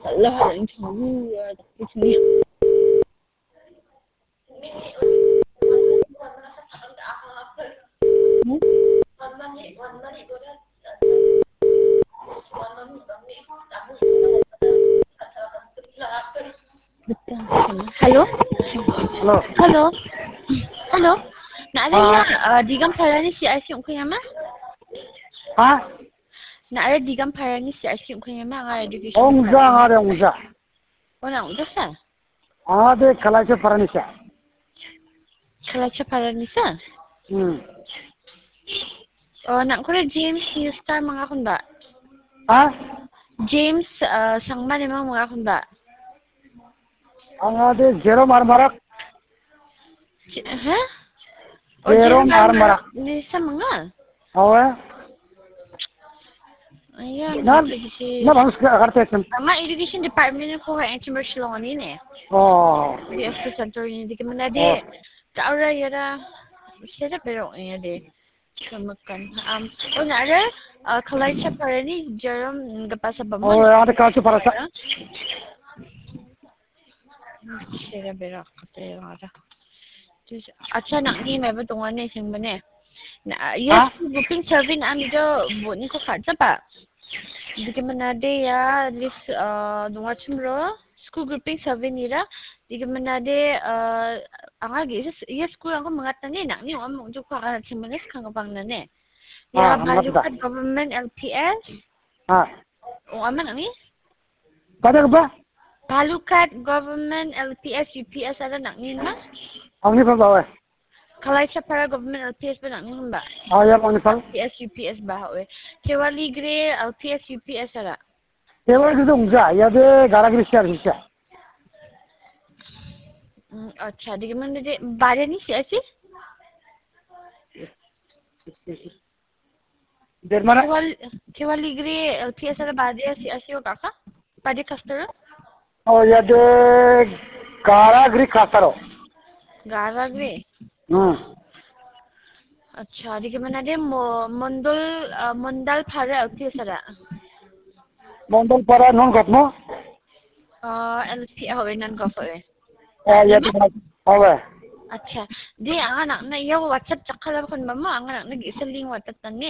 Allah yang tahu tapi sini. Hello? Hello. Hello? Hello? Nak digam parani si IC ko yama? Ha? Nak digam parani si IC ko yama nga education. Ongza. Ona ongza sa? Ade kalacha paranisa. Kalacha paranisa? Oh, nak ko James Star mga kun ba? Ha? James sangman imang mga kun ba? Ade Jerome Armarak. Ha? Jerome Armarak. Ni sa mga? Awe. Ayan. Na bangus karte sen. Ama education department ko ang commercial ngani ne. Oh. PSC center ni di man de. Kaura yara. Sila pero ya de. Kamakan. Na ara kalay siya para ni Jerome gapasa ba mo? Oh, ade kalcha parasa. Sila pero kate ara. Acha nak ni may batungan ni sing bane. Na yes booking survey na amido bunin ko kharcha pa. Di ka manade ya list dunga chumro school grouping survey nira di ka manade anga gi yes school ang mga tani nak ni am ju ko ka chimnes kang bang na ne ya Balukat government LPS o aman ani Pada ba? Balukat government LPS UPS ada nak ni ma Angni pa ba? Kalay siya para government LPS ba nak ni ba? Ya angni pa. LPS UPS ba we Kewali Gre LPS UPS ada. Ewa itu ongza. Ya de garagiri share sisa. अच्छा देखिए मैंने दे बारे नहीं ऐसे Dermana? केवल इग्री LPS ada बारे ऐसे हो काका बारे customer Oh ya de garagiri kasaro. गारा ग्रे अच्छा देखिए मैंने दे मंडल फारे LPS ada Mondol para non gotmo? LPS हो नन गफ हो Ya de awe. अच्छा दे आंगा ना ये WhatsApp चक्कर अब कौन मम्मा आंगा ना गिसलिंग WhatsApp तन्ने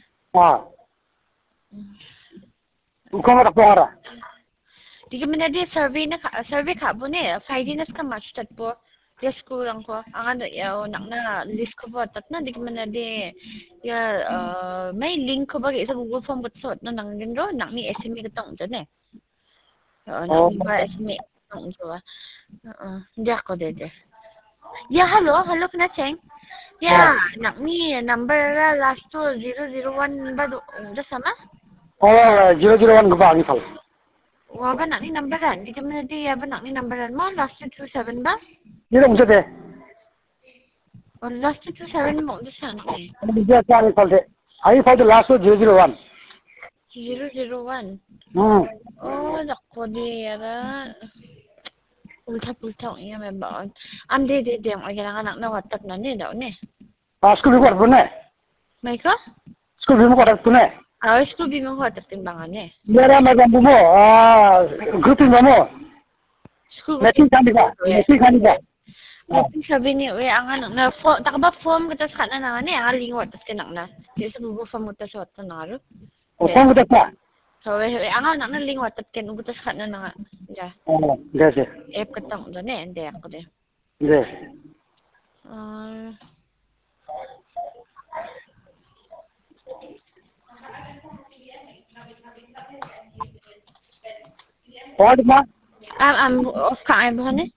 Ukama tak pengara. Tiga mana dia survey kak bu ne Friday kan match tat po dia school ang ko ang ano ya nak na list ko po tat na tiga mana dia ya may link ko ba sa Google Form but sot na nang gendro nak ni SME katong ta ne nak ni ba SME katong so dia ko de ya hello kana cheng ya nak ni number last to 001 ba do sama 001 ke bang fal. Wah, ba nak ni numberan? Di mana dia ba nak ni numberan mo? Last 27 ba? Ni dong sete. Oh, last 27 mo di sana ni. Dia kan fal de. Ai fal de last 001. 001. Oh, nako dia ra. Ulta iya may baon. De ang kailangan na WhatsApp na ni daw ni. School bi ko ne. May ka? School bi ko ko ne. School bi mo WhatsApp timbangan ni. Mera magam mo grouping mo. School Meeting kan ba? Meeting sabi ni we ang na takba form kita sa na ni ang link WhatsApp ka na. Di sa Google Form mo ta sa WhatsApp na ro. Form ko ta. So we ang na link WhatsApp ken ugutas ka na nga. Ja. Dese. App ka tong do ne ende ako de. Des. What ma? I'm off ka ay ba ni?